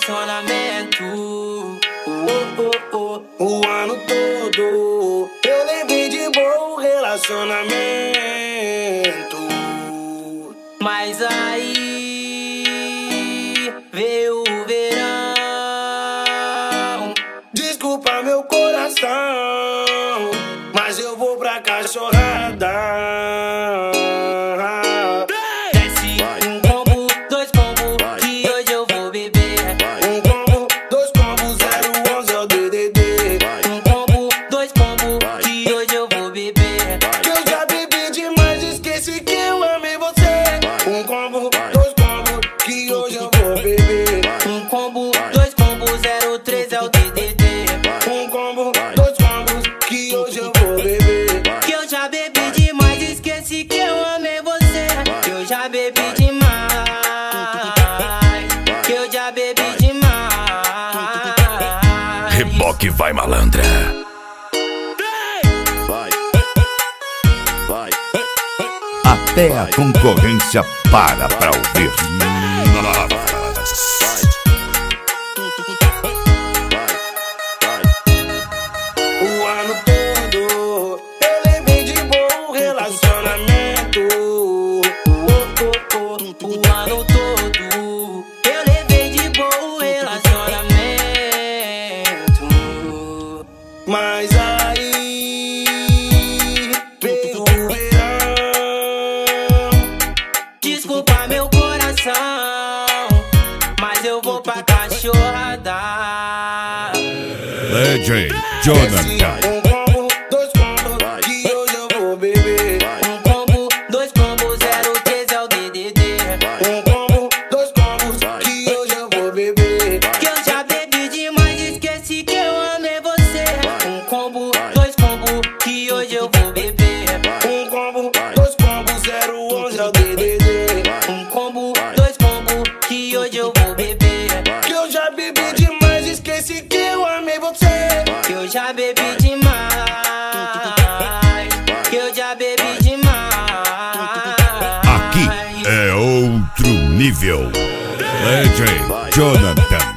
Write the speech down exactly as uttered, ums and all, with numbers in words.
relacionamento. Oh, oh, oh, o ano todo eu levei de boa o relacionamento. Mas aí veio o verão. Desculpa meu coração, mas eu vou pra cachorrada. Desce um combo, dois combos, que hoje eu vou beber. Um combo, dois combos, zero onze é o D D D. Um combo, dois combos, que hoje eu vou beber. Que eu já bebi demais, esqueci que eu amei você. Um combo, dois combos, que hoje eu vou beber. Um combo, dois combos, zero três é o D D D. Um combo, dois combos, que hoje eu vou beber. Que eu já bebi demais, esqueci que eu amei você. Que eu já bebi demais, que eu já bebi demais. Reboque vai malandra. Vai, vai, Até a concorrência para pra ouvir. O ano todo eu levei de boa o relacionamento. O ano todo eu levei de boa o relacionamento. Mas aí veio o verão. Desculpa meu coração, mas eu vou pra cachorrada. D J Jonathan. Um combo, dois combos, que hoje eu vou beber. Um combo, dois combos, zero três é o D D D. Um combo, dois combos, que hoje eu vou beber. Que eu já bebi demais, esqueci que eu amei você. Um combo, dois combos, que hoje eu vou beber. Um combo, dois combos, zero onze é o D D D. Um combo, dois combos, que hoje eu vou beber. Que eu já bebi demais, esqueci que eu amei você. Que eu já bebi demais, que eu já bebi demais. Aqui é outro nível. D J Jonathan.